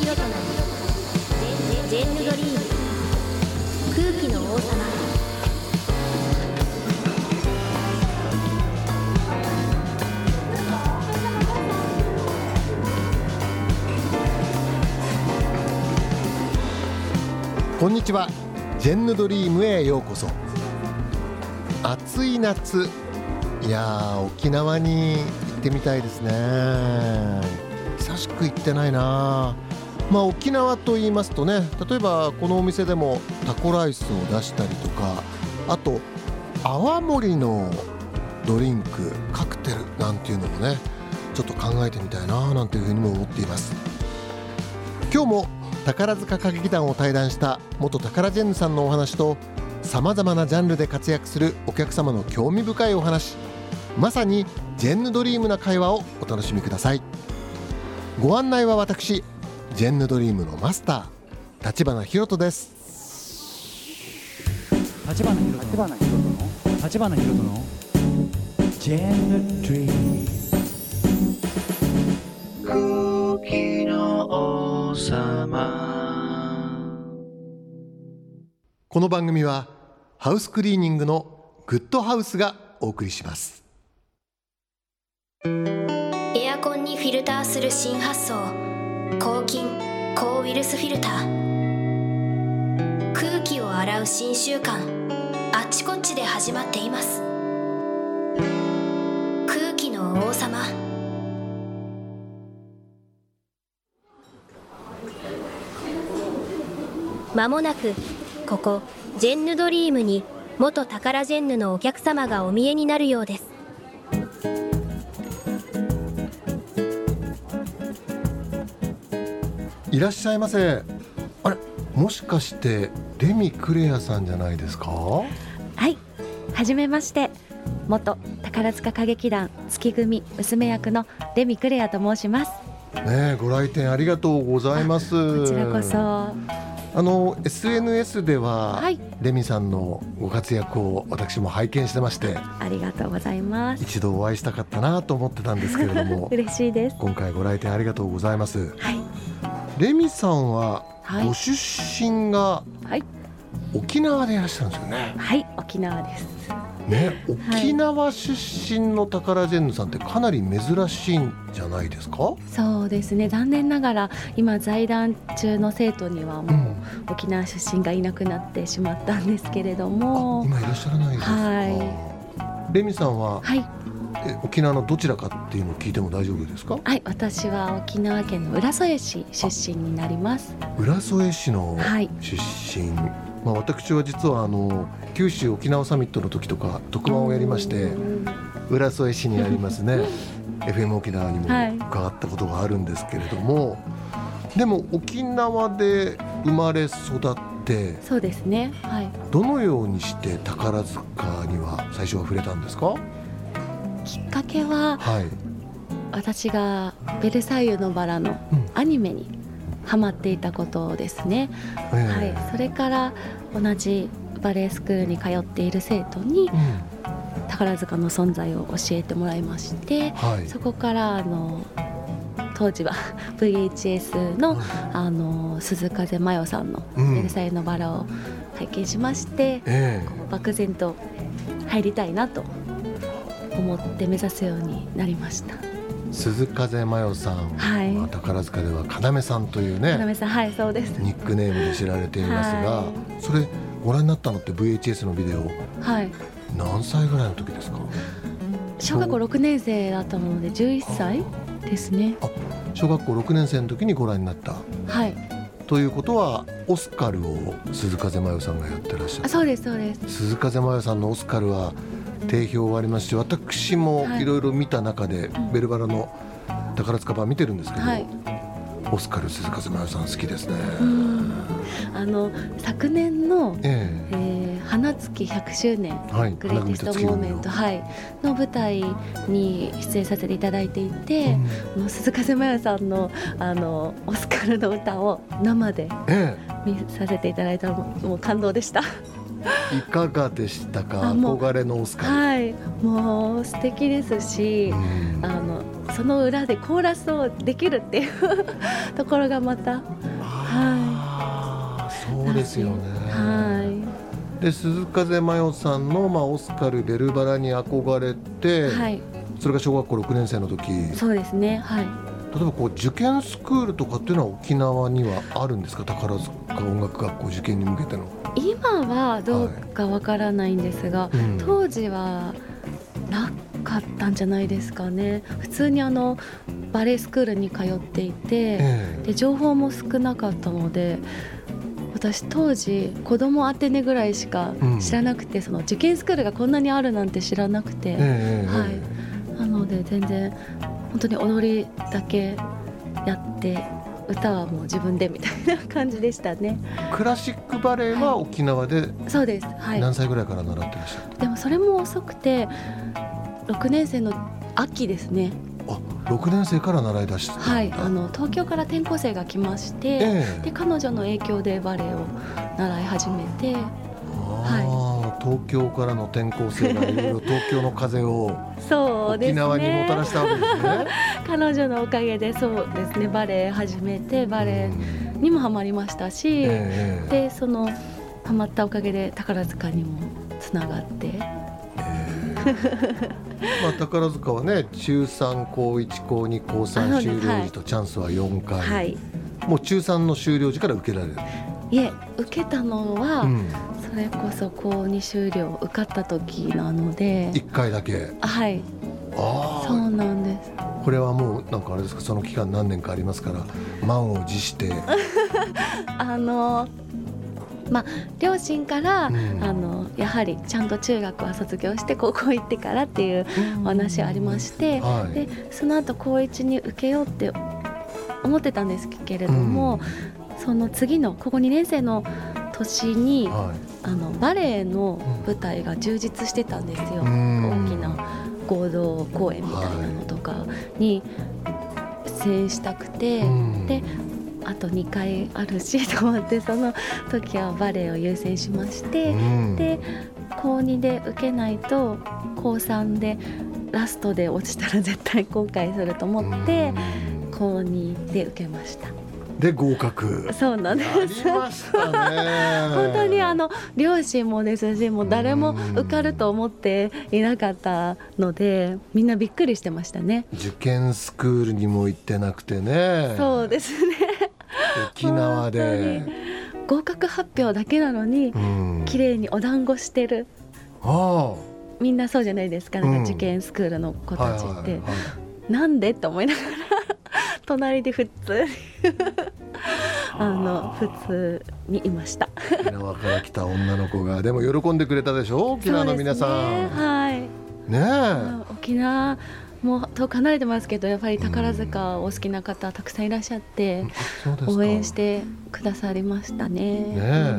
ひろとのジェンヌドリーム空気の王様。 こんにちは。ジェンヌドリームへようこそ。暑い夏、いやー沖縄に行ってみたいですね。久しく行ってないな。沖縄と言いますとね、例えばこのお店でもタコライスを出したりとか、あと泡盛のドリンク、カクテルなんていうのもね、ちょっと考えてみたいななんていうふうにも思っています。今日も宝塚歌劇団を退団した元タカラジェンヌさんのお話と、さまざまなジャンルで活躍するお客様の興味深いお話、まさにジェンヌドリームな会話をお楽しみください。ご案内は私、ジェンヌドリームのマスター立花ひろとです。 立花ひろとのジェンヌドリーム空気の王様。 この番組はハウスクリーニングのグッドハウスがお送りします。 エアコンにフィルターする新発想、抗菌抗ウイルスフィルター。空気を洗う新習慣、あっちこっちで始まっています。空気の王様。まもなくここジェンヌドリームに元タカラジェンヌのお客様がお見えになるようです。 いらっしゃいませ。あれ、もしかしてレミクレアさんじゃないですか？ はい、はじめまして。元宝塚歌劇団月組娘役のレミクレアと申します。 ご来店ありがとうございます。 こちらこそ。 SNS では、 はい、 レミさんのご活躍を私も拝見してまして、 ありがとうございます。 一度お会いしたかったなと思ってたんですけれども嬉しいです。 今回ご来店ありがとうございます。 はい、 レミさんは、ご出身が沖縄でいらっしゃるんですよね。 はい、沖縄ですね。沖縄出身のタカラジェンヌさんってかなり珍しいんじゃないですか？ そうですね、残念ながら今在団中の生徒にはもう、沖縄出身がいなくなってしまったんですけれども。 今いらっしゃらないですか？ はい、 レミさんは、 はい、 沖縄のどちらかっていうのを聞いても大丈夫ですか？ はい、私は沖縄県の浦添市出身になります。 浦添市の出身、私は実は九州沖縄サミットの時とか特番をやりまして、浦添市にありますねFM 沖縄にも伺ったことがあるんですけれども、でも沖縄で生まれ育って。 そうですね、はい、 どのようにして宝塚には最初は触れたんですか？ きっかけは、私がベルサイユのバラのアニメにハマっていたことですね。それから同じバレエスクールに通っている生徒に、宝塚の存在を教えてもらいまして、そこから当時は VHS の、鈴風真世さんのベルサイユのバラを拝見しまして、漠然と入りたいなと思って目指すようになりました。 鈴風真世さんは、宝塚では要さんというね、 要さん、そうです、 ニックネームで知られていますが、それご覧になったのって VHS のビデオ、何歳ぐらいの時ですか？ 小学校6年生だったので11歳ですね。 小学校6年生の時にご覧になった。ということはオスカルを鈴風真世さんがやってらっしゃる。 そうですそうです。 鈴風真世さんのオスカルは定評ありますし、私もいろいろ見た中で、ベルバラの宝塚版見てるんですけど、オスカル鈴風真世さん好きですね。 昨年の、花月100周年、グレイテストモーメント、の舞台に出演させていただいていて、鈴風真世さんの、オスカルの歌を生で見させていただいたのもう感動でした。 いかがでしたか？憧れのオスカル。 もう素敵ですし、 その裏でコーラスをできるっていうところがまた、 そうですよね。で鈴風真世さんの、オスカル・ベルバラに憧れて、それが小学校6年生の時。 そうですね、 例えば受験スクールとかっていうのは沖縄にはあるんですか？宝塚音楽学校受験に向けての。 今はどうかわからないんですが、当時はなかったんじゃないですかね。普通にバレエスクールに通っていて、で情報も少なかったので、私当時子供アテネぐらいしか知らなくて、その受験スクールがこんなにあるなんて知らなくて、なので全然本当に踊りだけやって歌はもう自分でみたいな感じでしたね。 クラシックバレエは沖縄で、 そうです、 何歳ぐらいから習ってらっしゃる？ でもそれも遅くて6年生の秋ですね。 6年生から習い出してたんだ。 東京から転校生が来まして、で彼女の影響でバレエを習い始めて、東京からの転校生がいろいろ東京の風を沖縄にもたらしたわけですね。 彼女のおかげでそうですね、バレエ始めてバレエにもハマりましたし、でそのハマったおかげで宝塚にもつながって、 宝塚はね、中3高1高2高3終了時とチャンスは4回、もう中3の終了時から受けられる？ いえ、受けたのは、それこそ高2終了受かった時なので 1回だけ。 そうなんです。 これはもうなんかあれですか、その期間何年かありますから満を持して両親から、やはりちゃんと中学は卒業して高校行ってからっていうお話ありまして、でその後高1に受けようって思ってたんですけれども、その次の高校2年生の年に、バレエの舞台が充実してたんですよ。大きな合同公演みたいなのとかに出演したくて、であと2回あるしと思って、その時はバレエを優先しまして、で高2で受けないと高3でラストで落ちたら絶対後悔すると思って高2で受けました。 で合格。 そうなんです。 やりましたね。 本当に両親もですし、もう誰も受かると思っていなかったので、みんなびっくりしてましたね。 受験スクールにも行ってなくてね。 そうですね。 沖縄で合格発表だけなのに、綺麗にお団子してる。みんなそうじゃないですか、受験スクールの子たちって、なんでって思いながら隣で普通にいました。 沖縄から来た女の子がでも喜んでくれたでしょ、沖縄の皆さん。沖縄もう遠く離れてますけど、やっぱり宝塚お好きな方たくさんいらっしゃって、応援してくださりましたね。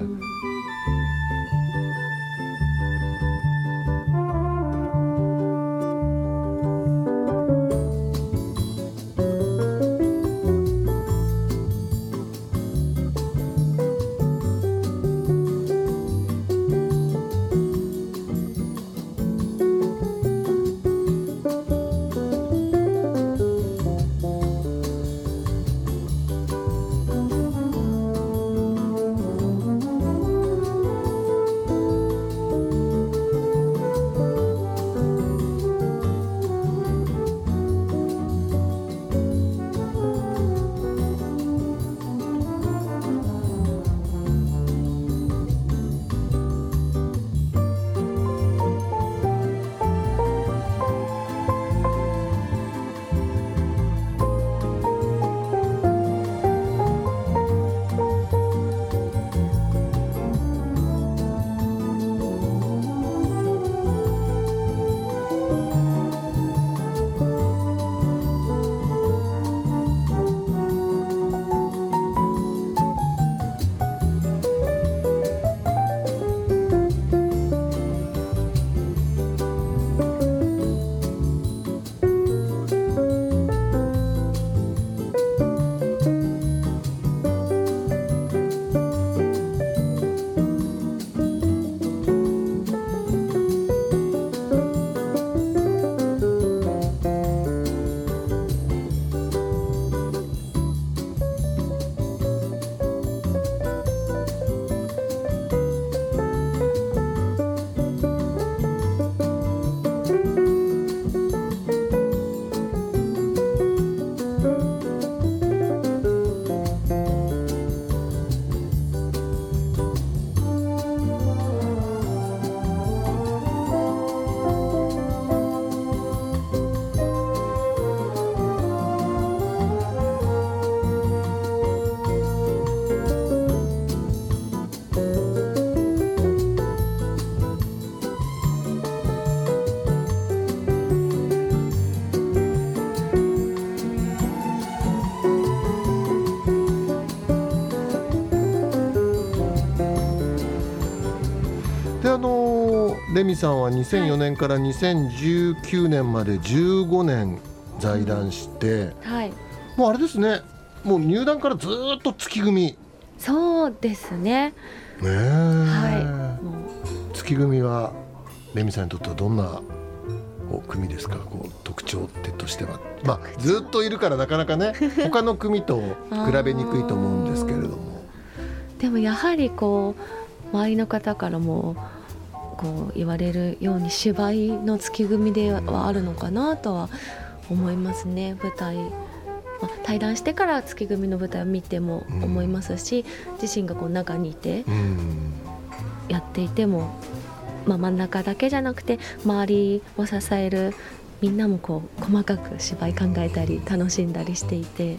レミさんは2004年から2019年まで15年在団して、 はい、 もうあれですね、もう入団からずっと月組。 そうですね。 はい、もう月組はレミさんにとってはどんな組ですか？特徴としては、ずっといるからなかなかね他の組と比べにくいと思うんですけれどもでもやはり周りの方からも言われるように芝居の月組ではあるのかなとは思いますね。舞台、対談してから月組の舞台を見ても思いますし、自身が中にいてやっていても、真ん中だけじゃなくて周りを支えるみんなも細かく芝居考えたり楽しんだりしていて、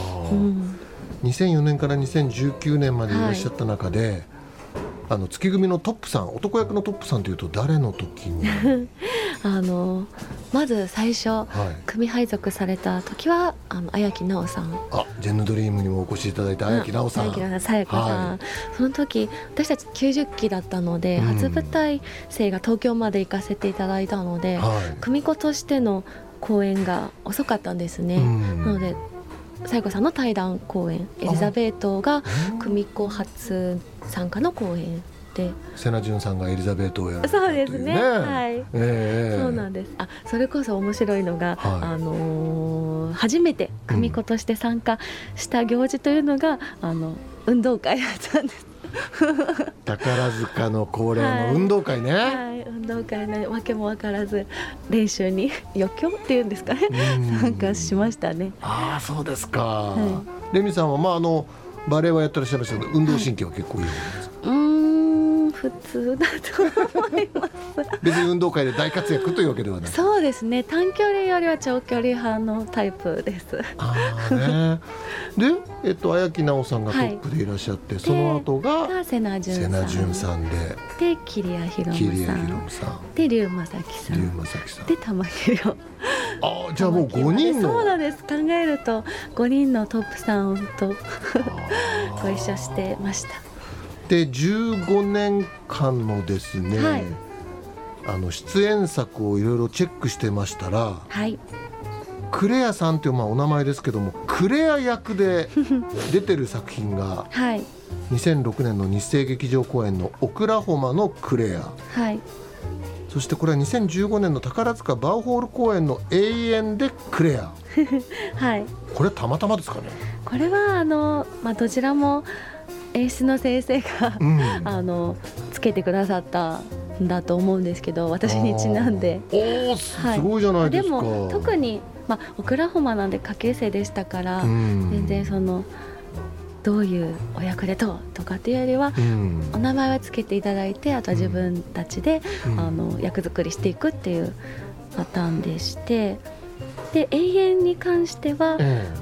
2004年から2019年までいらっしゃった中で、月組のトップさん、男役のトップさんというと誰の時にまず最初、組配属された時は綾木奈緒さん、 ジェンヌドリームにもお越しいただいた綾木奈緒さん、 さやかさん、その時私たち90期だったので、初舞台生が東京まで行かせていただいたので、組子としての公演が遅かったんですね。なのでさやかさんの対談公演エリザベートが組子初参加の公演で、 瀬名潤さんがエリザベートをやるというね。 そうですね、はい、そうなんです。それこそ面白いのが、初めて組子として参加した行事というのが、運動会だったんです宝塚の恒例の運動会ね、 運動会のわけも分からず練習に余興っていうんですかね参加しましたね。 そうですか、レミさんは、バレエはやってらっしゃいましたけど、運動神経は結構いい方ですか？ 普通だと思います別に運動会で大活躍というわけではない。 そうですね、短距離よりは長距離派のタイプです。で、 綾木奈緒さんがトップでいらっしゃって、その後が瀬名潤さんで桐谷ひろむさんで龍正樹さんで玉木亮。 じゃあもう5人の。 そうなんです。考えると5人のトップさんとご一緒してました。 で15年間のですね、出演作をいろいろチェックしてましたら、クレアさんというお名前ですけども、クレア役で出てる作品が、2006年の日生劇場公演のオクラホマのクレア、そしてこれは2015年の宝塚バウホール公演の永遠でクレアこれはたまたまですかね？ これはどちらも演出の先生が、つけてくださったんだと思うんですけど、私にちなんで。 すごいじゃないですか。 でも特に、オクラホマなんで下級生でしたから、全然どういうお役でとかっていうよりは、お名前はつけていただいて、あとは自分たちで、役作りしていくっていうパターンでして、で永遠に関しては、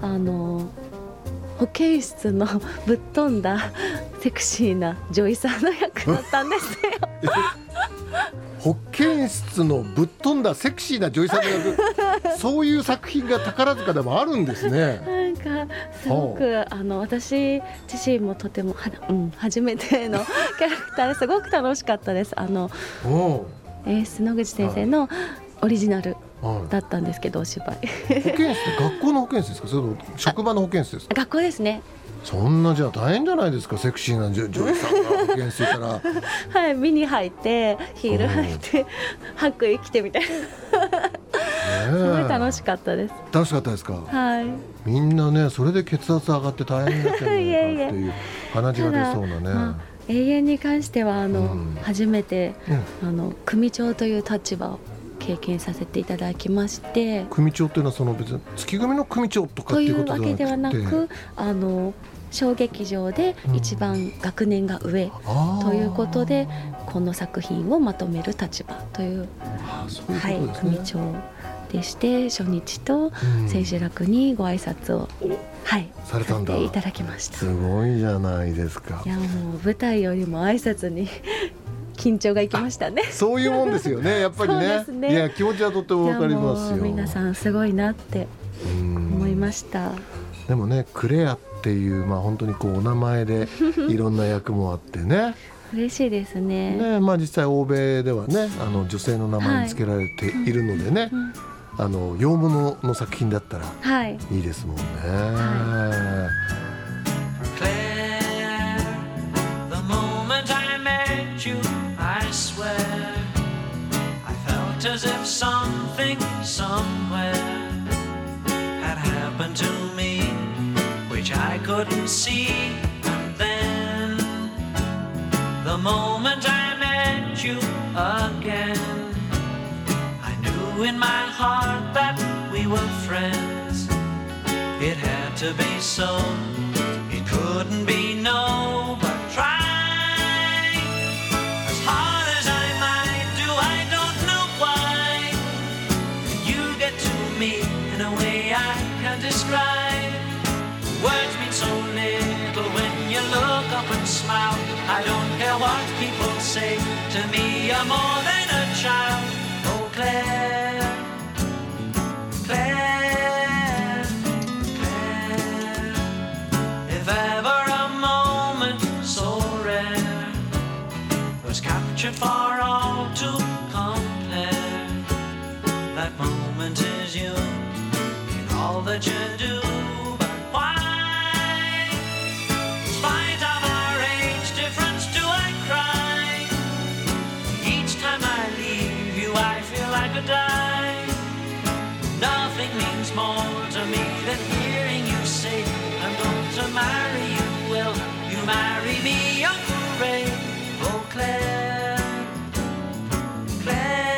保健室のぶっ飛んだセクシーな女医さんの役だったんですよ保健室のぶっ飛んだセクシーな女医さんの役そういう作品が宝塚でもあるんですね。 なんかすごく私自身もとても初めてのキャラクターですごく楽しかったです。演出野口先生のオリジナルだったんですけど、お芝居保健室って学校の保健室ですか？それとも職場の保健室ですか？ 学校ですね。 そんなじゃあ大変じゃないですか、セクシーな女優さんが保健室いたらミニ履いてヒール履いて白衣着てみたいなすごい楽しかったです。 楽しかったですか？みんなね、それで血圧上がって大変になってるんじゃないかっていう鼻血が出そうなね。 永遠に関しては初めて、組長という立場を経験させていただきまして、 組長というのは別に月組の組長とかっていうことというわけではなく、小劇場で一番学年が上ということで、この作品をまとめる立場という組長でして、初日と千秋楽にご挨拶をされたんだ。 させていただきました。 すごいじゃないですか。 いや、もう舞台よりも挨拶に緊張がいきましたね。 そういうもんですよね、やっぱり ね。いや、気持ちはとっても分かりますよ。 皆さんすごいなって思いました。 でもね、クレアっていう、本当にお名前でいろんな役もあってね嬉しいですね。 ね、まあ実際欧米ではね、女性の名前に付けられているのでね、洋物の作品だったらいいですもんね。 As if something somewhere had happened to me, which I couldn't see. And then the moment I met you again, I knew in my heart that we were friends. It had to be so, it couldn't be no, but try. In a way I can't describe. Words mean so little when you look up and smile. I don't care what people say, to me you're more than a child. Oh Claire, Claire, Claire, if ever a moment so rare was captured for all to compare, that moment is you. All that you do, but why, in spite of our age difference, do I cry? Each time I leave you, I feel like I die. Nothing means more to me than hearing you say, I'm going to marry you. Will you marry me, Uncle Ray? Oh Claire, Claire.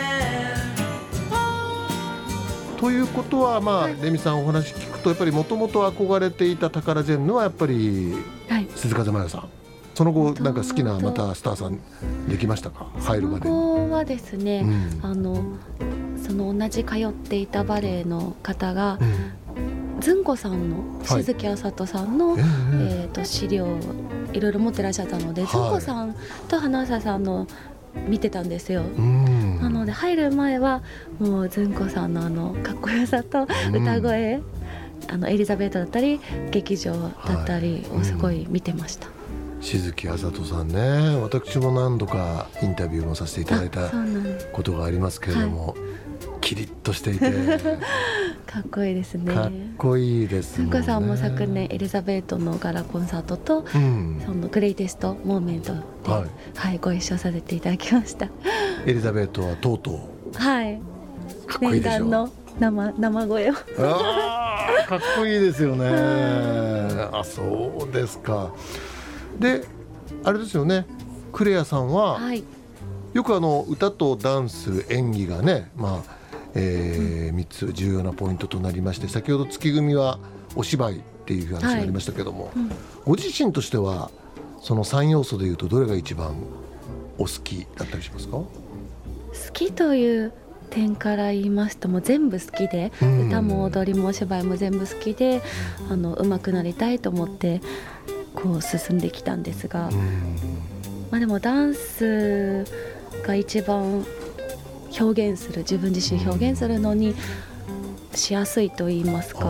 ということは、まあレミさんお話聞くと、やっぱりもともと憧れていたタカラジェンヌはやっぱり鈴風真世さん。その後なんか好きなまたスターさんできましたか？入るまで。 その後はですね、その同じ通っていたバレエの方が、ずんこさんの静木あさとさんの、資料をいろいろ持ってらっしゃったので、ずんこさんと花房さんの見てたんですよ。なので入る前はもうずんこさんのかっこよさと歌声、エリザベートだったり劇場だったりをすごい見てました。 静木あさとさんね、私も何度かインタビューもさせていただいたことがありますけれども、キリッとしていてかっこいいですね。 かっこいいですもんね。 ずんこさんも昨年エリザベートのガラコンサートと、そのグレイテストモーメントで、ご一緒させていただきました。 エリザベートはとうとうかっこいいでしょ。 念願の生声をかっこいいですよね。あ、そうですか。で、あれですよね、クレアさんは、よく歌とダンス演技がね、3つ重要なポイントとなりまして、先ほど月組はお芝居っていう話がありましたけども、ご自身としてはその3要素でいうとどれが一番お好きだったりしますか？ 好きという点から言いますと、もう全部好きで、歌も踊りもお芝居も全部好きで、上手くなりたいと思ってこう進んできたんですが、でもダンスが一番表現する、自分自身表現するのにしやすいと言いますか、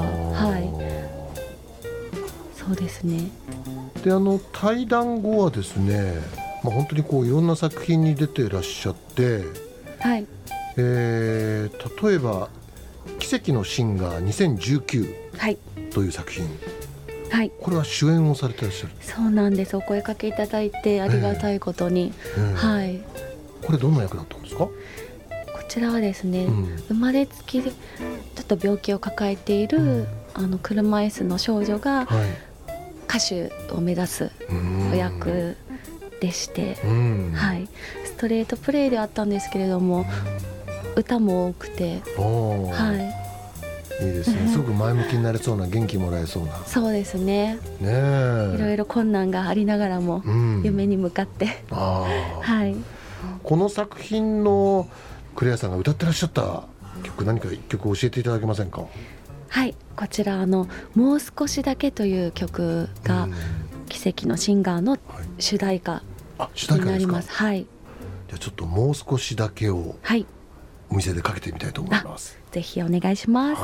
そうですね。 で、対談後はですね、本当にこういろんな作品に出ていらっしゃって、例えば奇跡のシンガー2019という作品、これは主演をされていらっしゃる。 そうなんです。お声かけいただいてありがたいことに、 これどんな役だったんですか？ こちらはですね、生まれつきでちょっと病気を抱えている、車椅子の少女が歌手を目指すお役でして、ストレートプレイであったんですけれども、歌も多くて、いいですね。すごく前向きになれそうな、元気もらえそうな。そうですね。いろいろ困難がありながらも、夢に向かってこの作品のクレアさんが歌ってらっしゃった曲、何か一曲教えていただけませんか？ こちらもう少しだけという曲が奇跡のシンガーの主題歌になります。じゃあちょっともう少しだけをお店でかけてみたいと思います。 ぜひお願いします。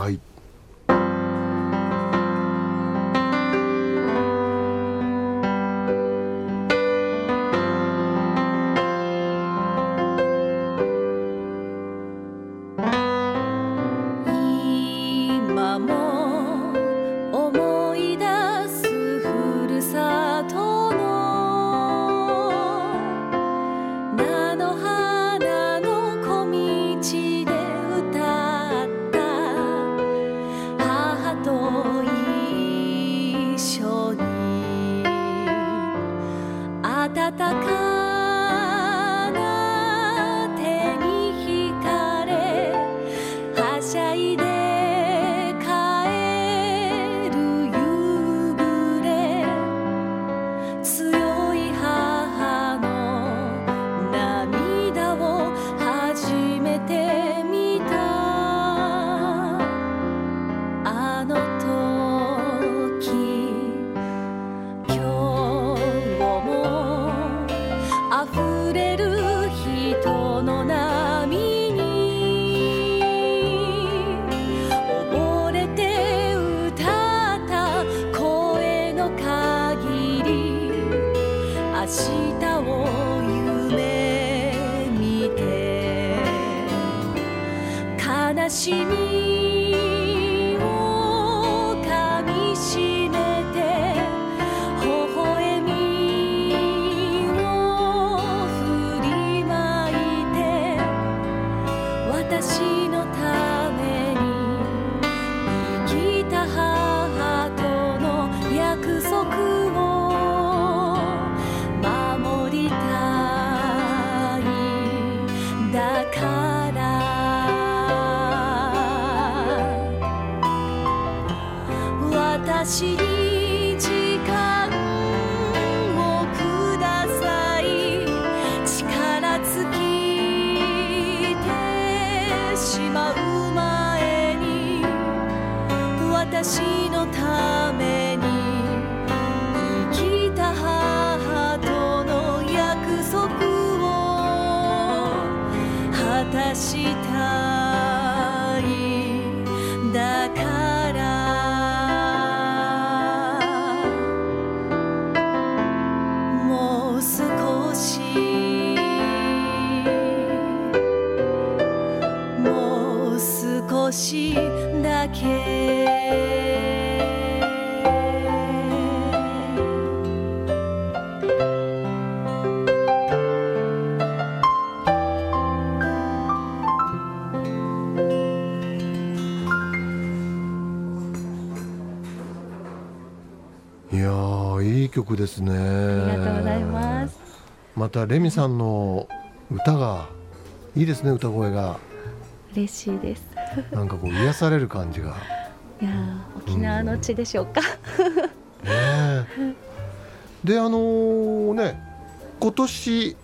溢れる人の波に溺れて歌った声の限り、明日を夢見て悲しみをかみしめて微笑みを振りまいて、私のために生きた母との約束を守りたい。だから私に時間をください。力尽きてしまう前に、私のために生きた母との約束を果たしたい。だからもう少し、もう少しだけ。 いやー、いい曲ですね。 ありがとうございます。 またレミさんの歌がいいですね。歌声が嬉しいです。 なんかこう癒される感じがいや沖縄の地でしょうか。 ねでね、今年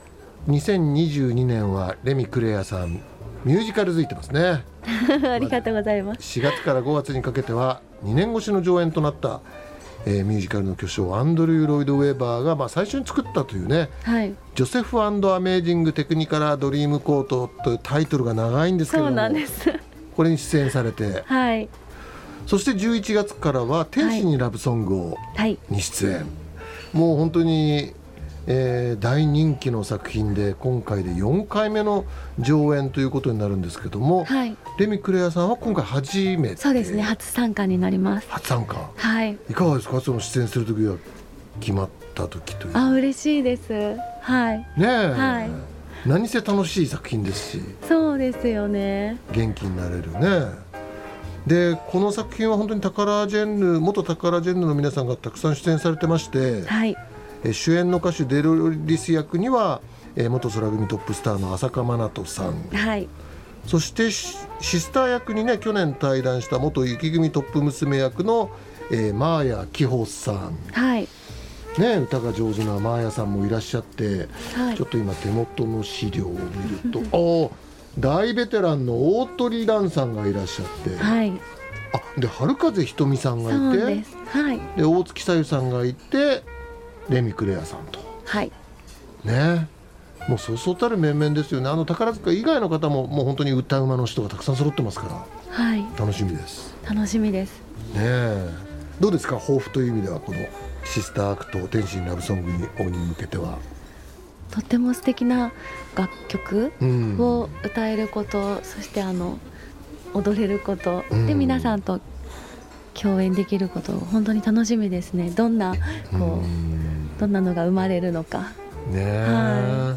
2022年はレミクレアさんミュージカル付いてますね。 ありがとうございます。 4月から5月にかけては2年越しの上演となった、ミュージカルの巨匠アンドリュー・ロイド・ウェーバーが、最初に作ったというね、 はい、 ジョセフ&アメージング・テクニカラ・ドリーム・コートというタイトルが長いんですけども、 そうなんです。 これに出演されて、 はい、 そして11月からは天使にラブソングをに出演、もう本当に、大人気の作品で今回で4回目の上演ということになるんですけども、 はい、 レミクレアさんは今回初めて。 そうですね、初参加になります。 初参加、 はい、 いかがですか、その出演する時は決まった時という。 嬉しいです。はい、 ねえ、 はい、 何せ楽しい作品ですし、 そうですよね、 元気になれるね。でこの作品は本当に元タカラジェンヌの皆さんがたくさん出演されてまして、 はい、 主演の歌手デロリス役には、元空組トップスターの浅香真奈さん、 はい、 そしてシスター役にね、去年対談した元雪組トップ娘役の、マーヤ紀穂さん、 はいね、歌が上手なマーヤさんもいらっしゃって、 はい、 ちょっと今手元の資料を見ると大ベテランの大鳥蘭さんがいらっしゃって、 はい、 で春風ひとみさんがいて、 そうです、はい、 で大月さゆさんがいて、レミクレアさんと、 はい、 ね、もうそうそうたる面々ですよね。宝塚以外の方ももう本当に歌うまの人がたくさん揃ってますから、 はい、 楽しみです。 楽しみです。 ね、どうですか、抱負という意味ではこのシスターアクト天使にラブソングに向けては。 とっても素敵な楽曲を歌えること、そして踊れること、で皆さんと共演できること本当に楽しみですね。どんなのが生まれるのかね、はい、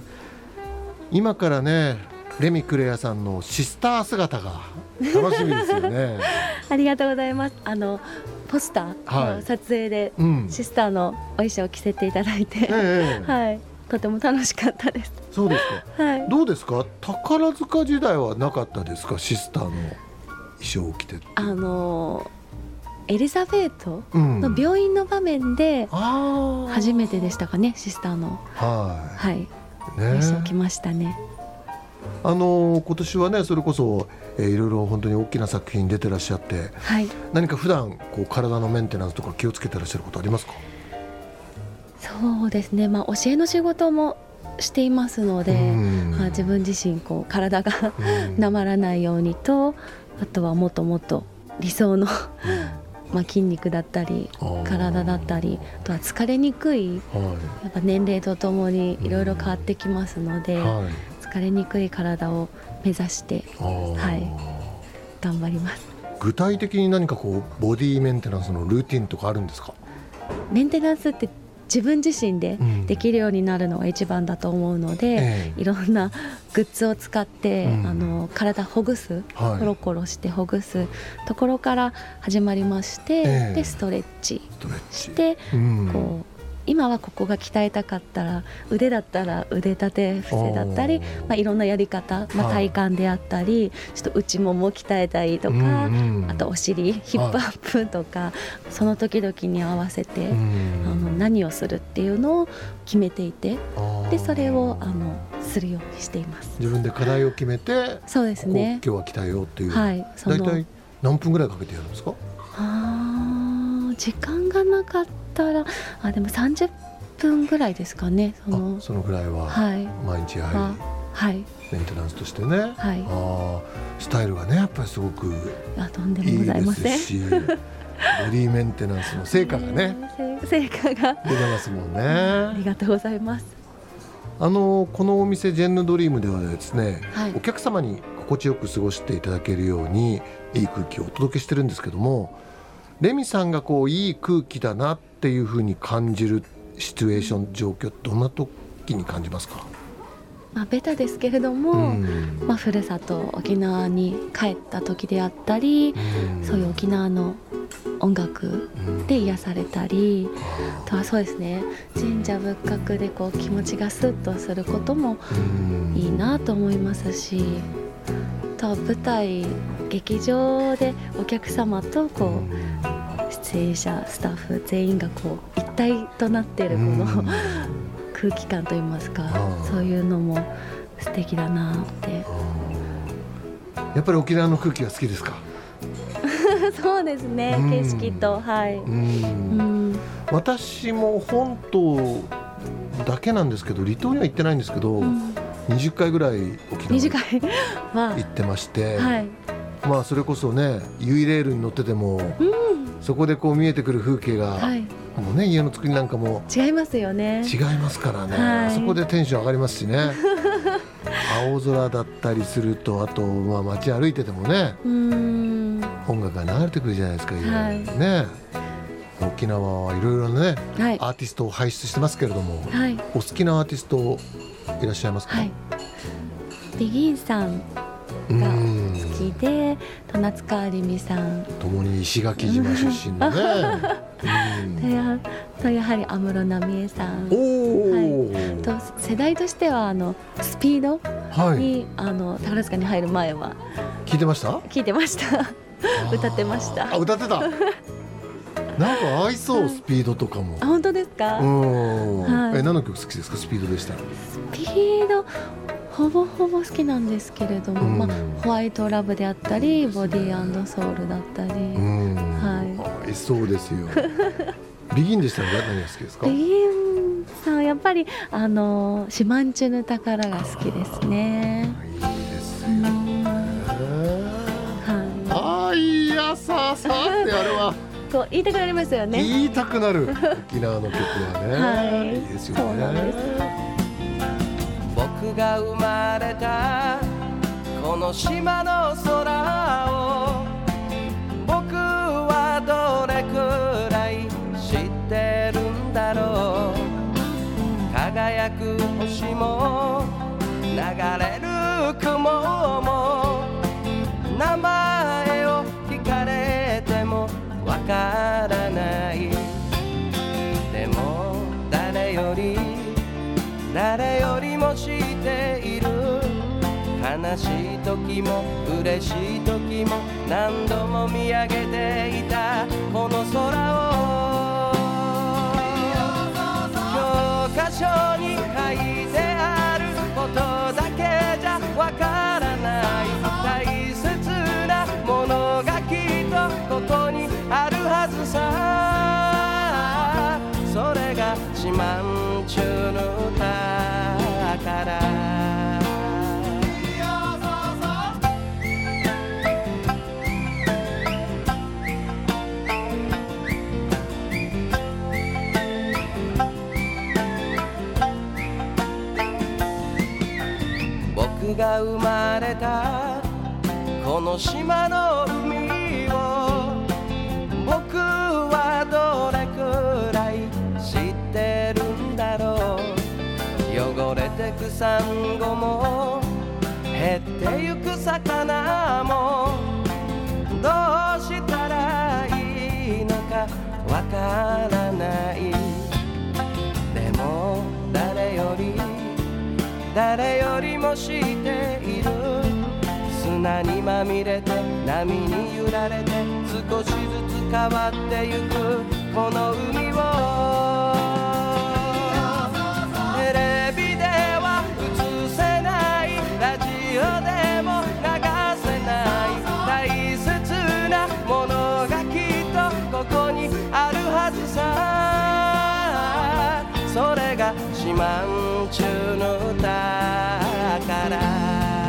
今からねレミクレアさんのシスター姿が楽しみですよね。ありがとうございます。ポスターの撮影でシスターのお衣装を着せていただいて、はい、とても楽しかったです。そうですか、はい、どうですか、宝塚時代はなかったですか、シスターの衣装を着てって。エリザベートの病院の場面で初めてでしたかね、シスターの、はい、衣装を着ましたね。今年はね、それこそ、いろいろ本当に大きな作品に出てらっしゃって、はい、何か普段体のメンテナンスとか気をつけてらっしゃることありますか？そうですね、教えの仕事もしていますので、自分自身こう体がなまらないようにと、あとはもっともっと理想の筋肉だったり体だったり、あとは疲れにくい、やっぱ年齢とともにいろいろ変わってきますので、疲れにくい体を目指して、頑張ります。 具体的に何かこうボディメンテナンスのルーティンとかあるんですか？ メンテナンスって自分自身でできるようになるのが一番だと思うので、いろんなグッズを使って、体ほぐす、コロコロしてほぐすところから始まりまして、でストレッチして、こう今はここが鍛えたかったら腕だったら腕立て伏せだったり、いろんなやり方、体幹であったり、ちょっと内もも鍛えたりとか、あとお尻ヒップアップとか、その時々に合わせて何をするっていうのを決めていて、でそれをするようにしています。 自分で課題を決めて、 そうですね、 ここ今日は鍛えようっていう、 はい、 だいたい何分ぐらいかけてやるんですか？ 時間がなかったらでも30分ぐらいですかね。 そのぐらいは毎日やはりメンテナンスとしてね、スタイルがねやっぱりすごくとんでもございません。 いいですしボディメンテナンスの成果がね成果が出てますもんね。 ありがとうございます。 このお店ジェンヌドリームではですね、お客様に心地よく過ごしていただけるようにいい空気をお届けしてるんですけども、レミさんがこういい空気だなっていうふうに感じるシチュエーション状況、どんな時に感じますか？ ベタですけれども、ふるさと沖縄に帰った時であったり、そういう沖縄の音楽で癒されたり、あとはそうですね、神社仏閣でこう気持ちがスッとすることもいいなと思いますし、あとは舞台劇場でお客様とこう出演者スタッフ全員がこう一体となっているこの空気感といいますか、そういうのも素敵だなって。 やっぱり沖縄の空気が好きですか？ そうですね、景色と、 私も本島だけなんですけど、離島には行ってないんですけど、20回ぐらい沖縄に行ってまして、それこそねユイレールに乗ってても、そこでこう見えてくる風景が、もうね、家の作りなんかも違いますよね。 違いますからね、そこでテンション上がりますしね青空だったりすると、あと街歩いててもね、音楽が流れてくるじゃないですか、ね。沖縄はいろいろね、アーティストを輩出してますけれども、お好きなアーティストいらっしゃいますか？ ビギンさんが好きで、夏川りみさんともに石垣島出身のねとやはり安室奈美恵さん、と世代としてはスピードに、宝塚に入る前は聞いてました？ 聞いてました歌ってました。 歌ってたなんか合いそう、スピードとかも。 本当ですか？ 何の曲好きですか？スピードでしたら。 スピードほぼほぼ好きなんですけれども、ホワイトラブであったりボディ&ソウルだったり、 合いそうですよビギンでしたら何が好きですか？ ビギンさんやっぱりシマンチュの宝が好きですね。 いいですよね。いやさってあれはこう言いたくなりますよね。 言いたくなる沖縄の曲はね、いいですよね。そうなんです。 僕が生まれたこの島の空を僕はどれくらい知ってるんだろう。輝く星も流れる雲も名前を聞かれてもわからない。でも誰よりも知っている。悲しい時も嬉しい時も何度も見上げていたこの空を教科書に書いてあることだけじゃわからない大切なものがきっとここにあるはずさ。それが四万十の歌。 僕が生まれたこの島の海を僕はどれくらい知ってるんだろう。汚れてくサンゴも減ってゆく魚もどうしたらいいのかわからない。でも誰よりも知っている。砂にまみれて波に揺られて少しずつ変わってゆくこの海をテレビでは映せないラジオでも流せない大切なものがきっとここにあるはずさ。それが四万十の宝。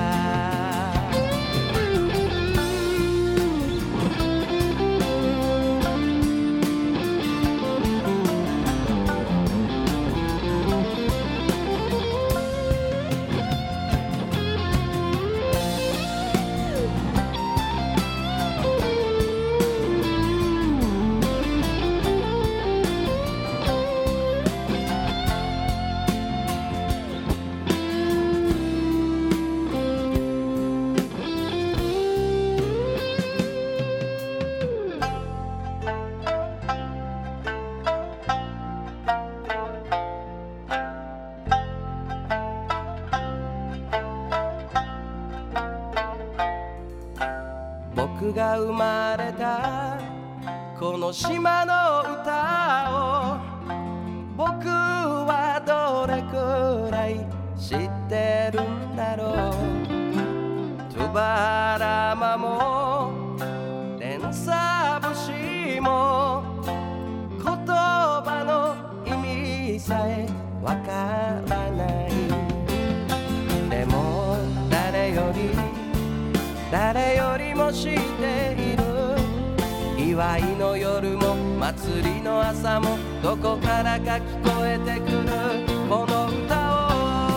僕が生まれたこの島の歌を僕はどれくらい知ってるんだろう。トゥバラマもレンサ節も言葉の意味さえわからない。でも誰よりも知っている。祝いの夜も祭りの朝もどこからか聞こえてくるこの歌を。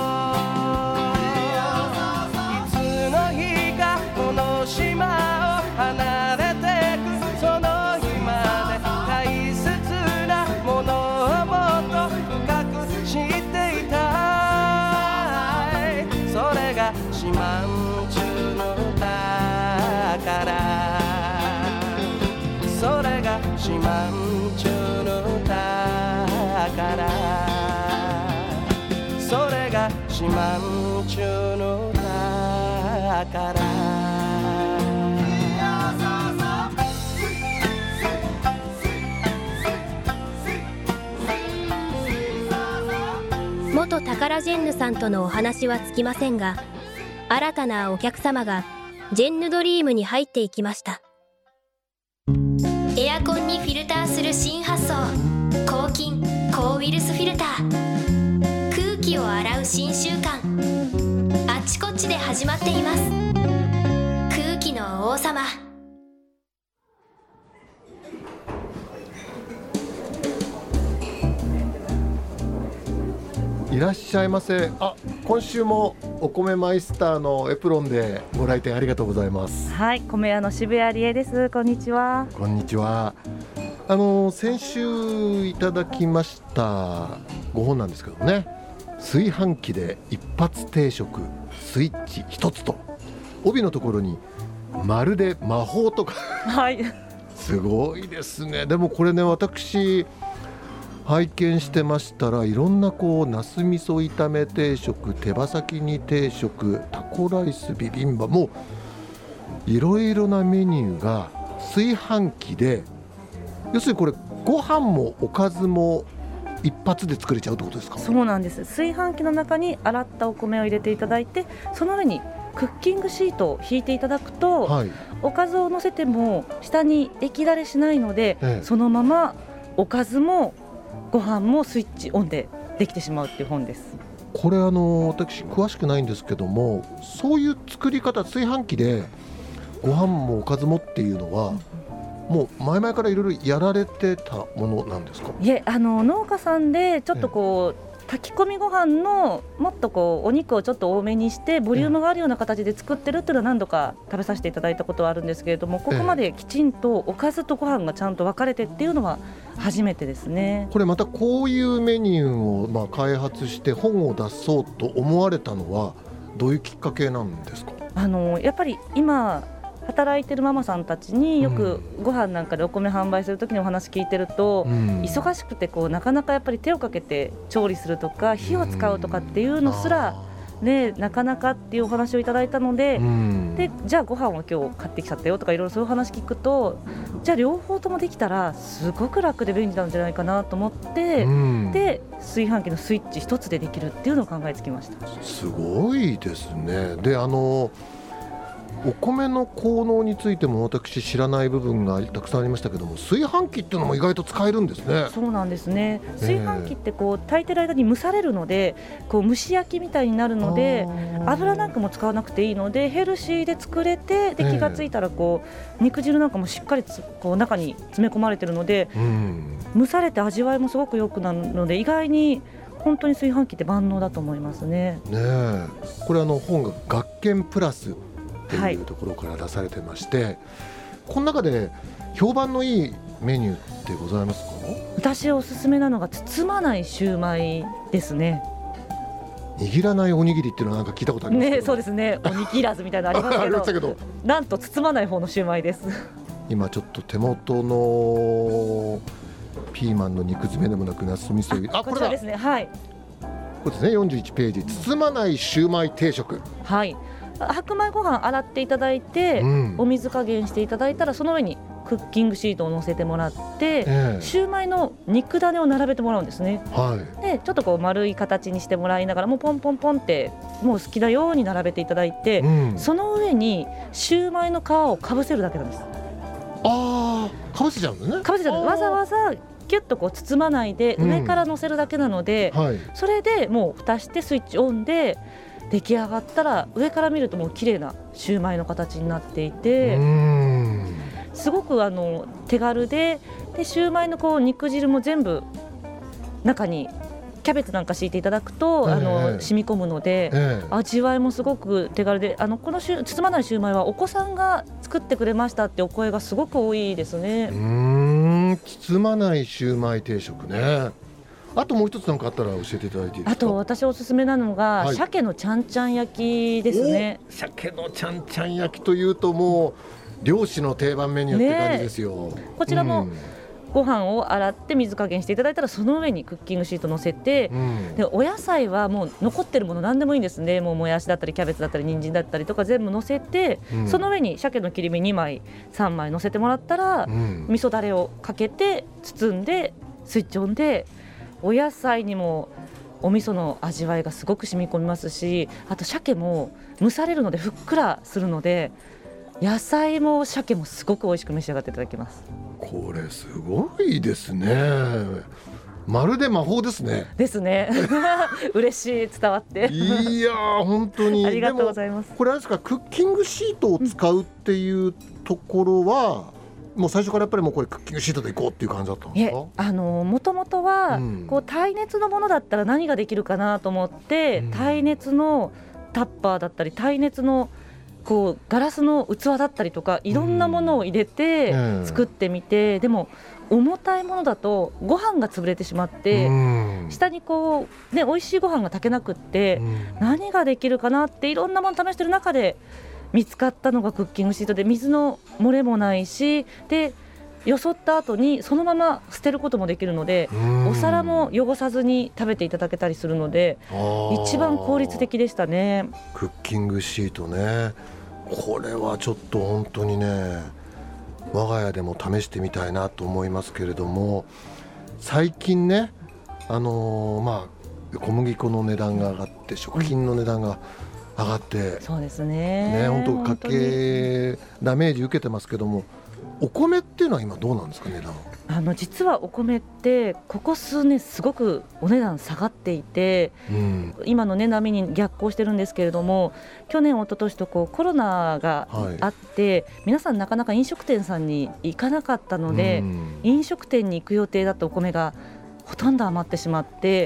いつの日かこの島を離れてくその日まで大切なものをもっと深く知っていたい。それが四万十の宝。それが四万十の宝。それが四万十の宝。 元タカラジェンヌさんとのお話はつきませんが、新たなお客様がジェンヌドリームに入っていきました。エアコンにフィルターする新発想、抗菌抗ウイルスフィルター。空気を洗う新習慣、あっちこっちで始まっています。空気の王様。 いらっしゃいませ。今週もお米マイスターのエプロンでご来店ありがとうございます。 はい、米屋の渋谷理恵です。こんにちは。 こんにちは。先週いただきましたご本なんですけどね、炊飯器で一発定食スイッチ一つと帯のところにまるで魔法とかはいすごいですね。でもこれね、私拝見してましたらいろんなナス味噌炒め定食、手羽先煮定食、タコライス、ビビンバ、もういろいろなメニューが炊飯器で、要するにこれご飯もおかずも一発で作れちゃうってことですか？ そうなんです。炊飯器の中に洗ったお米を入れていただいて、その上にクッキングシートを引いていただくと、はい、おかずを乗せても下に液だれしないので、そのままおかずもご飯もスイッチオンでできてしまうっていう本です。 これ私詳しくないんですけども、そういう作り方、炊飯器でご飯もおかずもっていうのは、もう前々からいろいろやられてたものなんですか？ いえ、農家さんでちょっと炊き込みご飯のもっとこうお肉をちょっと多めにしてボリュームがあるような形で作ってるっていうのは何度か食べさせていただいたことはあるんですけれども、ここまできちんとおかずとご飯がちゃんと分かれてっていうのは初めてですね。 これまたこういうメニューを開発して本を出そうと思われたのはどういうきっかけなんですか？ やっぱり今働いてるママさんたちによくご飯なんかでお米販売するときにお話聞いてると、忙しくてこうなかなかやっぱり手をかけて調理するとか火を使うとかっていうのすら、ね、なかなかっていうお話をいただいたので、でじゃあご飯を今日買ってきちゃったよとかいろいろそういう話聞くと、じゃあ両方ともできたらすごく楽で便利なんじゃないかなと思って、で炊飯器のスイッチ一つでできるっていうのを考えつきました。 すごいですね。でお米の効能についても私知らない部分がたくさんありましたけども、炊飯器っていうのも意外と使えるんですね。 そうなんですね。炊飯器ってこう炊いてる間に蒸されるので、こう蒸し焼きみたいになるので油なんかも使わなくていいのでヘルシーで作れて、で気がついたらこう肉汁なんかもしっかりこう中に詰め込まれてるので、蒸されて味わいもすごく良くなるので、意外に本当に炊飯器って万能だと思いますね。 これ本が学研プラスっていうところから出されてまして、この中で評判のいいメニューってございますか？ 私おすすめなのが包まないシューマイですね。 握らないおにぎりっていうのはなんか聞いたことありますけど、 そうですね、おにぎらずみたいなのありますけどなんと包まない方のシューマイです。 今ちょっと手元のピーマンの肉詰めでもなくナス味噌入り、 こちらですね。はい、 これですね、41ページ、包まないシューマイ定食。 はい、白米ご飯洗っていただいて、お水加減していただいたらその上にクッキングシートを乗せてもらって、シューマイの肉種を並べてもらうんですね。でちょっとこう丸い形にしてもらいながら、もうポンポンポンってもう好きなように並べていただいて、その上にシューマイの皮をかぶせるだけなんです。 かぶせちゃうんですね。 かぶせちゃうんです。わざわざキュッとこう包まないで上から乗せるだけなので、それでもう蓋してスイッチオンで出来上がったら、上から見るともう綺麗なシューマイの形になっていて、すごく手軽で、シューマイのこう肉汁も全部中にキャベツなんか敷いていただくと染み込むので、味わいもすごく手軽で、この包まないシューマイはお子さんが作ってくれましたってお声がすごく多いですね。 包まないシューマイ定食ね。あともう一つ何かあったら教えていただいていいですか？ あと私おすすめなのが、鮭のちゃんちゃん焼きですね。 鮭のちゃんちゃん焼きというともう漁師の定番メニューって感じですよ。 こちらもご飯を洗って水加減していただいたら、その上にクッキングシート乗せて、でお野菜はもう残ってるもの何でもいいんですね。もうもやしだったりキャベツだったり人参だったりとか全部乗せて、その上に鮭の切り身2枚3枚乗せてもらったら、味噌だれをかけて包んでスイッチオンで、お野菜にもお味噌の味わいがすごく染み込みますし、あと鮭も蒸されるのでふっくらするので、野菜も鮭もすごく美味しく召し上がっていただけます。 これすごいですね。まるで魔法ですね。 ですね。嬉しい、伝わって。 いや本当にありがとうございます。 これあれですか、クッキングシートを使うっていうところは、もう最初からやっぱりもうこれクッキングシートでいこうっていう感じだったんですか？ もともとは、こう耐熱のものだったら何ができるかなと思って、耐熱のタッパーだったり耐熱のこうガラスの器だったりとかいろんなものを入れて作ってみて、でも重たいものだとご飯が潰れてしまって、下にこうね美味しいご飯が炊けなくって、何ができるかなっていろんなもの試してる中で見つかったのがクッキングシートで、水の漏れもないし、でよそった後にそのまま捨てることもできるので、お皿も汚さずに食べていただけたりするので、一番効率的でしたね。 クッキングシートね、これはちょっと本当にね、我が家でも試してみたいなと思いますけれども、最近ね、小麦粉の値段が上がって食品の値段が上がって、 そうですね、 本当家計ダメージ受けてますけども、お米っていうのは今どうなんですか、値段？ 実はお米ってここ数年すごくお値段下がっていて、今の、波に逆行してるんですけれども、去年一昨年とコロナがあって、皆さんなかなか飲食店さんに行かなかったので、飲食店に行く予定だったお米がほとんど余ってしまって、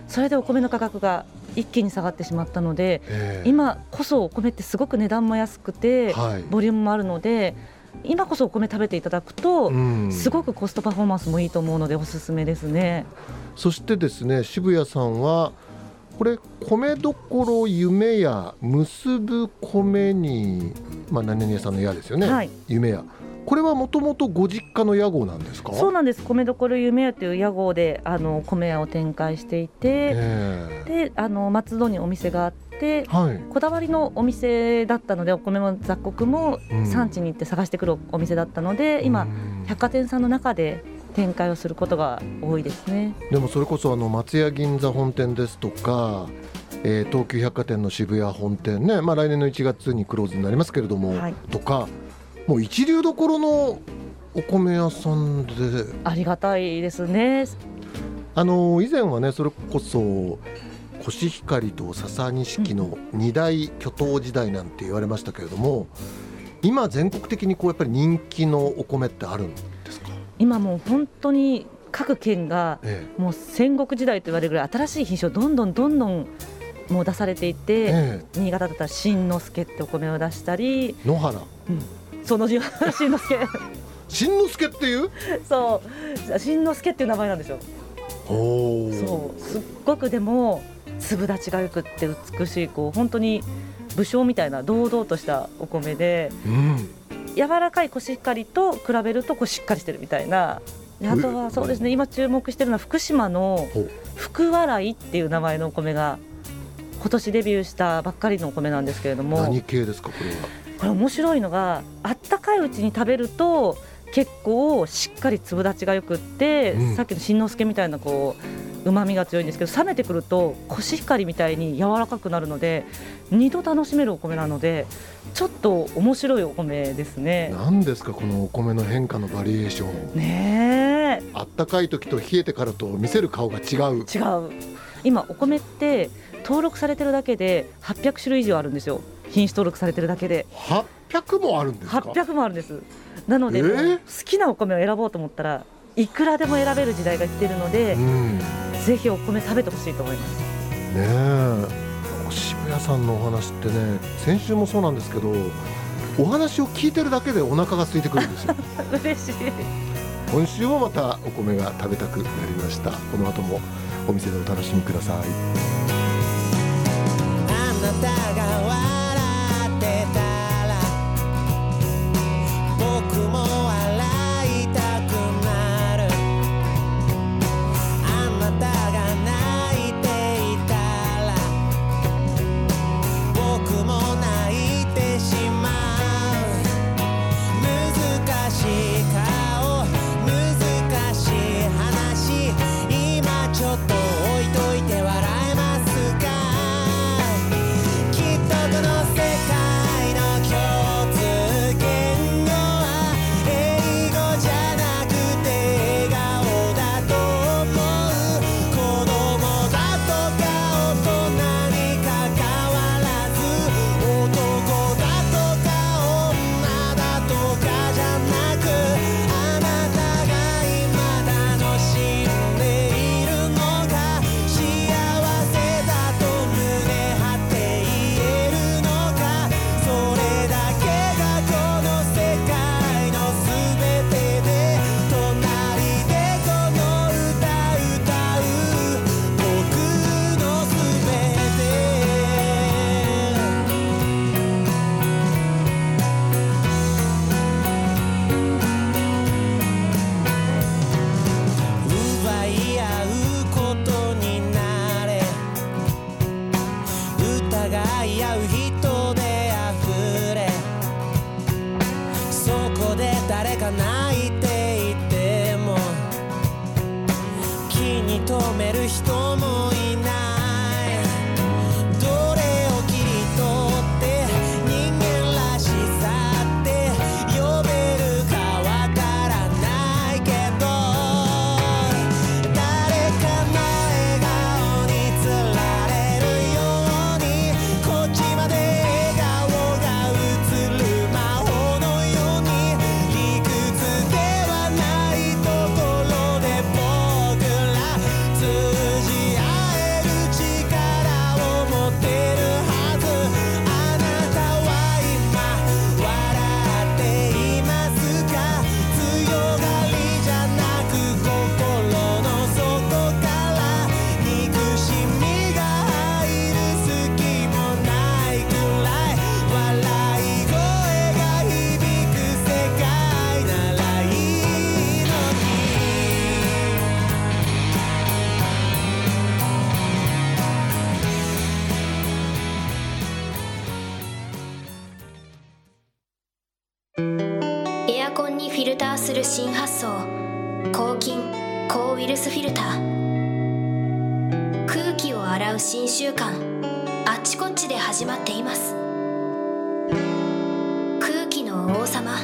それでお米の価格が一気に下がってしまったので、今こそお米ってすごく値段も安くて、ボリュームもあるので、今こそお米食べていただくと、すごくコストパフォーマンスもいいと思うのでおすすめですね。 そしてですね、渋谷さんはこれ米どころ夢屋結ぶ米に、何々屋さんの屋ですよね、夢屋、これはもともとご実家の屋号なんですか？ そうなんです。米どころ夢屋という屋号で米屋を展開していて、で松戸にお店があって、こだわりのお店だったので、お米も雑穀も産地に行って探してくるお店だったので、今百貨店さんの中で展開をすることが多いですね。 でもそれこそ松屋銀座本店ですとか、東急百貨店の渋谷本店ね、来年の1月にクローズになりますけれども、とかもう一流どころのお米屋さんでありがたいですね。 以前はね、それこそコシヒカリと笹錦の二大巨頭時代なんて言われましたけれども、今全国的にやっぱり人気のお米ってあるんですか？ 今もう本当に各県がもう戦国時代と言われるぐらい新しい品種をどんどんもう出されていて、新潟だったら新之助ってお米を出したり、 野原、 その新之助新之助っていうそう新之助っていう名前なんですよ。そうすっごくでも粒立ちがよくって美しい、本当に武将みたいな堂々としたお米で、柔らかいコシヒカリと比べるとしっかりしてるみたいな。あとはそうですね、今注目してるのは福島の福笑いっていう名前のお米が今年デビューしたばっかりのお米なんですけれども。 何系ですかこれは？ これ面白いのが、あったかいうちに食べると結構しっかり粒立ちがよくって、さっきの新之助みたいな旨味が強いんですけど、冷めてくるとコシヒカリみたいに柔らかくなるので、2度楽しめるお米なので、ちょっと面白いお米ですね。 何ですかこのお米の変化のバリエーションね。 あったかい時と冷えてからと見せる顔が違う。 今お米って登録されてるだけで800種類以上あるんですよ。品種登録されてるだけで 800もあるんですか ？800もあるんです。なので、好きなお米を選ぼうと思ったらいくらでも選べる時代が来ているので、ぜひお米食べてほしいと思いますね。渋谷さんのお話ってね、先週もそうなんですけど、お話を聞いてるだけでお腹が空いてくるんですよ嬉しい。 今週もまたお米が食べたくなりました。この後もお店でお楽しみください。 あなたが笑ってたら僕も笑いたくなる。あなたが泣いていたら僕も泣いてしまう。難しい顔、難しい話、今ちょっと置いといて笑えますか？きっとコンにフィルターする新発想、抗菌抗ウイルスフィルター。空気を洗う新習慣、あっちこっちで始まっています。空気の王様。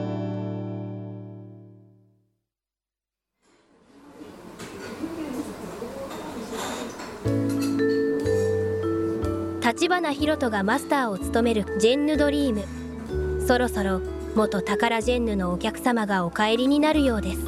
立花弘人がマスターを務めるジェンヌドリーム。そろそろ元タカラジェンヌのお客様がお帰りになるようです。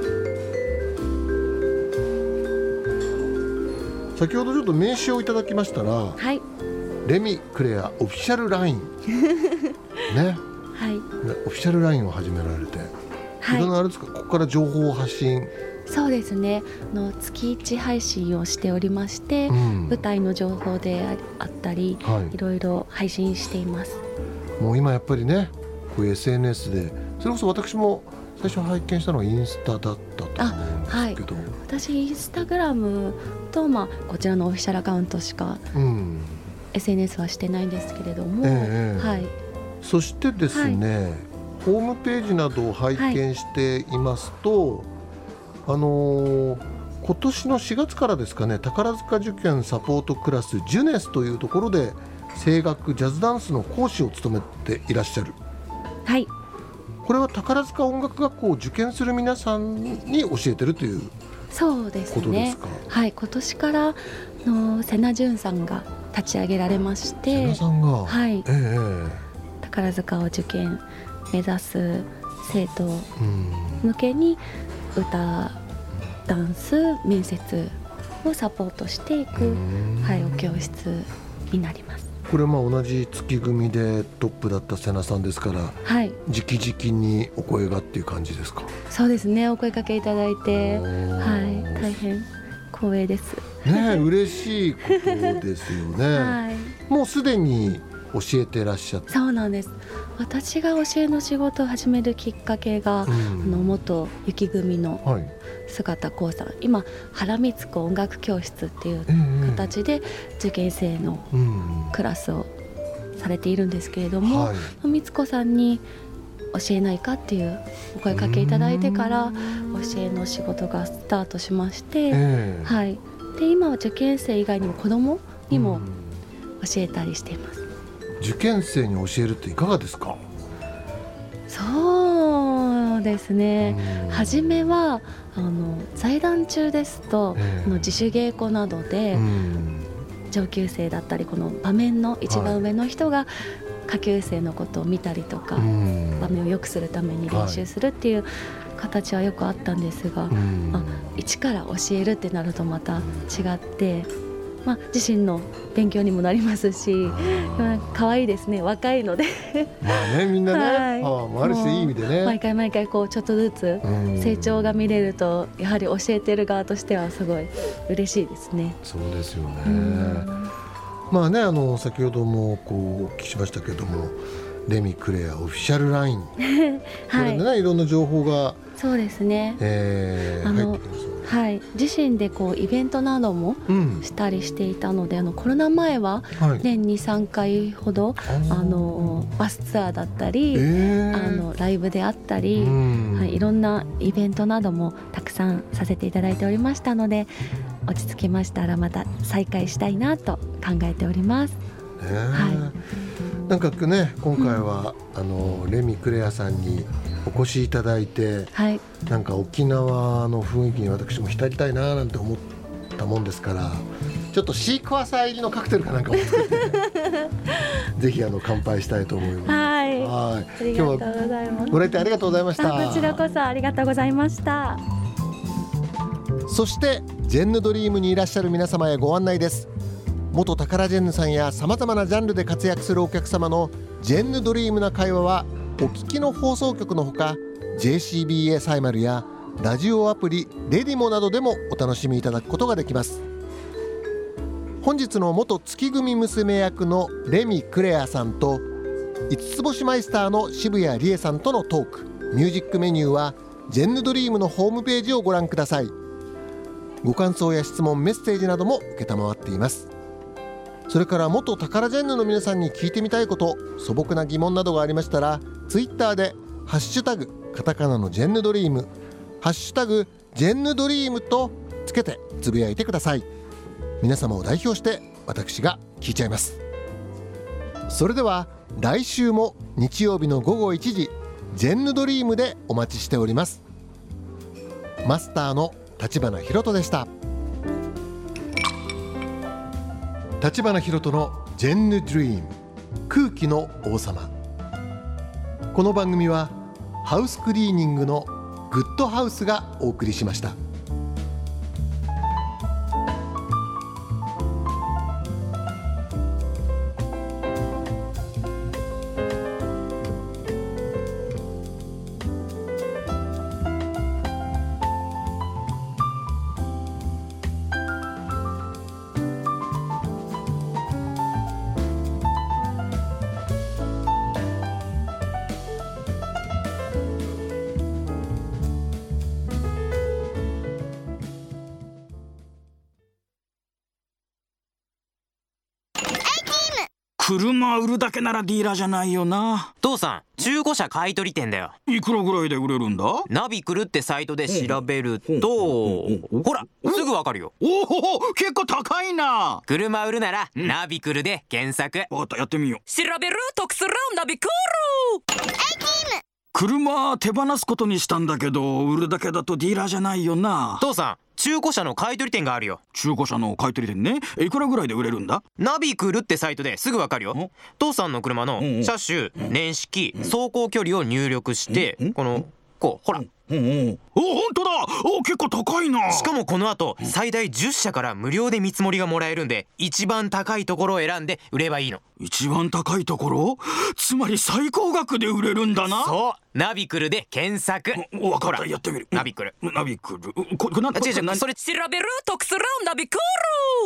先ほどちょっと名刺をいただきましたら、 はい、 レミクレアオフィシャルラインね、 はい、 オフィシャルラインを始められて、 はい、 いろんなあれですか、ここから情報を発信。 そうですね、月1配信をしておりまして、舞台の情報であったり、いろいろ配信しています。 もう今やっぱりね、こういう SNS で、それこそ私も最初拝見したのはインスタだったと思うんですけど、 私インスタグラムと、こちらのオフィシャルアカウントしか、SNS はしてないんですけれども、はい、そしてですね、ホームページなどを拝見していますと、今年の4月からですかね、宝塚受験サポートクラスジュネスというところで声楽ジャズダンスの講師を務めていらっしゃる。 はい、 これは宝塚音楽学校を受験する皆さんに教えてるというそうですね。 ことですか。 はい、今年から瀬名潤さんが立ち上げられまして、 瀬名さんが、 はい、宝塚を受験目指す生徒向けに歌、ダンス、面接をサポートしていく、はい、お教室になります。 これ同じ月組でトップだった瀬名さんですから、 はい、 直々にお声がっていう感じですか。 そうですね、お声かけいただいて、はい、大変光栄ですね。嬉しいことですよね、はい、もうすでに教えてらっしゃって。 そうなんです。私が教えの仕事を始めるきっかけが、元雪組の姿光さん、今原光子音楽教室っていう形で受験生のクラスをされているんですけれども、光子さんに教えないかっていうお声かけいただいてから教えの仕事がスタートしまして、はい、で今は受験生以外にも子どもにも教えたりしています。 受験生に教えるっていかがですか。 そうですね、初めは在団中ですと、自主稽古などで、上級生だったりこの場面の一番上の人が下級生のことを見たりとか、場面を良くするために練習するっていう形はよくあったんですが、一から教えるってなるとまた違って、自身の勉強にもなりますし、可愛いですね、若いのでみんなね、ある種いい意味でね、 毎回こうちょっとずつ成長が見れると、やはり教えてる側としてはすごい嬉しいですね。 そうですよね。先ほどもお聞きしましたけども、レミクレアオフィシャルラインこれでね、いろんな情報がそうですね、 入ってきます。 はい、自身でイベントなどもしたりしていたので、コロナ前は年に3回ほど、バスツアーだったり、ライブであったり、いろんなイベントなどもたくさんさせていただいておりましたので、落ち着きましたらまた再開したいなと考えております。 なんかね、今回は、レミクレアさんにお越しいただいて、なんか沖縄の雰囲気に私も浸りたいななんて思ったもんですから、ちょっとシークワーサー入りのカクテルかなんかを作って、ぜひ乾杯したいと思います。 はい、ありがとうございます。 ご来店ありがとうございました。 こちらこそありがとうございました。 そしてジェンヌドリームにいらっしゃる皆様へご案内です。元タカラジェンヌさんやさまざまなジャンルで活躍するお客様のジェンヌドリームな会話は、お聞きの放送局のほか JCBA サイマルやラジオアプリレディモなどでもお楽しみいただくことができます。本日の元月組娘役のレミクレアさんと五つ星マイスターの渋谷理恵さんとのトーク、ミュージックメニューはジェンヌドリームのホームページをご覧ください。ご感想や質問、メッセージなども承っています。それから元タカラジェンヌの皆さんに聞いてみたいこと、素朴な疑問などがありましたら、ツイッターでハッシュタグカタカナのジェンヌドリーム、ハッシュタグジェンヌドリームとつけてつぶやいてください。皆様を代表して私が聞いちゃいます。それでは来週も日曜日の午後1時、ジェンヌドリームでお待ちしております。マスターの立花ひろとでした。立花ひろとのジェンヌドリーム、空気の王様。この番組はハウスクリーニングのグッドハウスがお送りしました。 車売るだけならディーラーじゃないよな。 父さん、中古車買い取り店だよ。 いくらぐらいで売れるんだ？ ナビクルってサイトで調べると、ほら、すぐわかるよ。 おお、結構高いな。 車売るなら、ナビクルで検索。 わかった、やってみよう。 調べる得するナビクル。 車手放すことにしたんだけど、売るだけだとディーラーじゃないよな。 父さん、中古車の買い取り店があるよ。 中古車の買い取り店ね。いくらぐらいで売れるんだ？ ナビクルってサイトですぐわかるよ。父さんの車の車種、年式、走行距離を入力して、こう、ほら。 お、本当だ。お、結構高いな。 しかもこの後最大10社から無料で見積もりがもらえるんで、一番高いところを選んで売ればいいの。 一番高いところ？つまり最高額で売れるんだな。 そう、ナビクルで検索。 わかった、やってみる。 ナビクル。 ナビクル。これなんて？ それ調べる得するナビクル。